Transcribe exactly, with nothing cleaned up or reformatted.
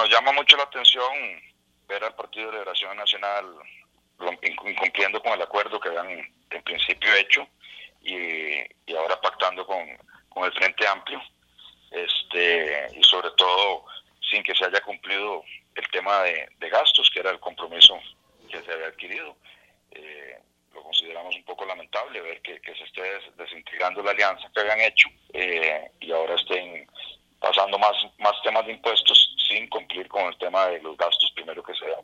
nos llama mucho la atención ver al Partido de Liberación Nacional incumpliendo con el acuerdo que habían en principio hecho y, y ahora pactando con, con el Frente Amplio, este, y sobre todo sin que se haya cumplido el tema de, de gastos, que era el compromiso que se había adquirido. Eh, lo consideramos un poco lamentable ver que, que se esté des, desintegrando la alianza que habían hecho eh, y ahora estén pasando más, más temas de impuestos sin cumplir con el tema de los gastos primero que se habían